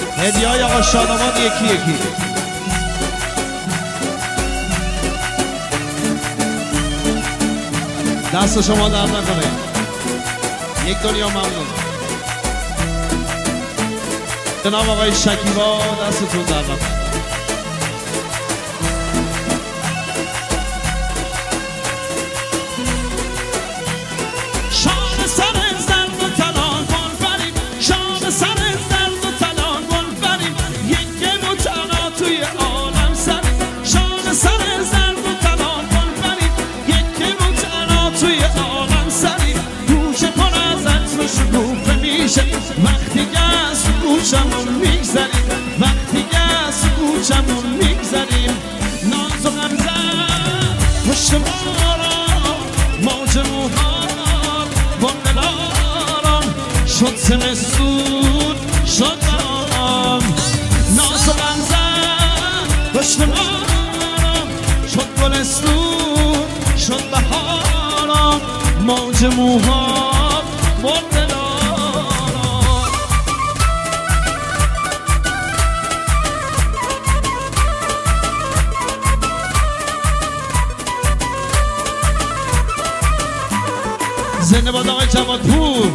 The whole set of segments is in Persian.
هدیه‌های آقا شادمان یکی یکی. دست شما درد نکنه. یک دنیا ممنون. جناب آقای شکیبا دستتون درد نکنه. وقتی گس گوشمون میگذریم وقتی گس گوشمون میگذریم ناز و غمزن پشت مارا موج موهار با دلارم شد زمستون شد برام ناز و غمزن پشت مارا شد گلستون شد بهارم موج موهار با دلارم زنده باد آقای جوادپور.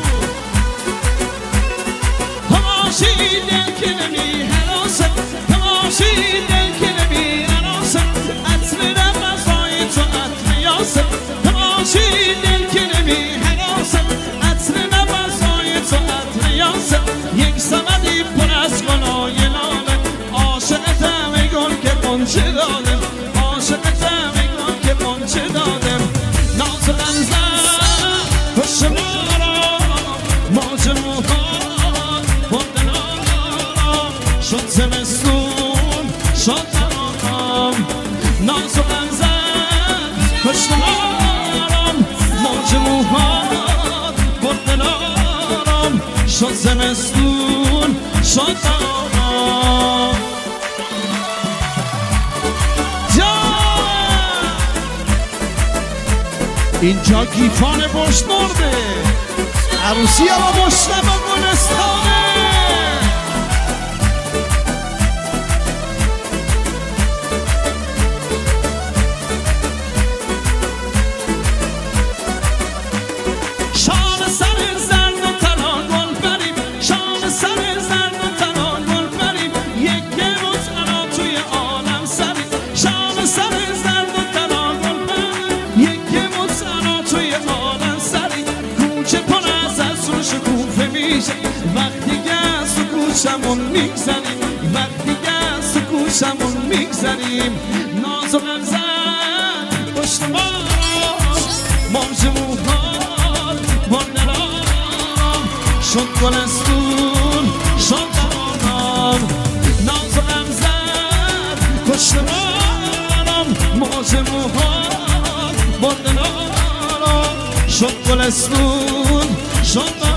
تماشی دل که نمی حراست تماشی دل که نمی حراست عطر رمضای تو عطر یاست تماشی دل که نمی حراست عطر رمضای تو عطر یاست یک سمدی پر از گلای لاله عاشقتم ای گل که غنچه دادم عاشقتم ای گل که غنچه دادم ناز و غمزن پشت مارا موج موهار با دلارم شد زمستون شد برام ناز و غمزن پشت مارم موج موهار با دلارم شد زمستون شد برام اینجا گیفان بشنورده عروسی آقا مشتبه گلستانه. شان سر زرد و طلا گل بریم شان سر زرد و طلا گل بریم یک روز انا توی عالم سریم شان سر زرد و طلا گل بریم یک روز انا توی عالم سریم کوچه پر از رو شکوفه میشه وقتی گس و گوشمون میگذریم وقتی گس و گوشمون میگذریم ناز و غمزن پشت مارا موج موهار با دلارم شد گلستون شد برام ناز و غمزن پشت مارم موج موهار با دلارم شد گلستون شد برام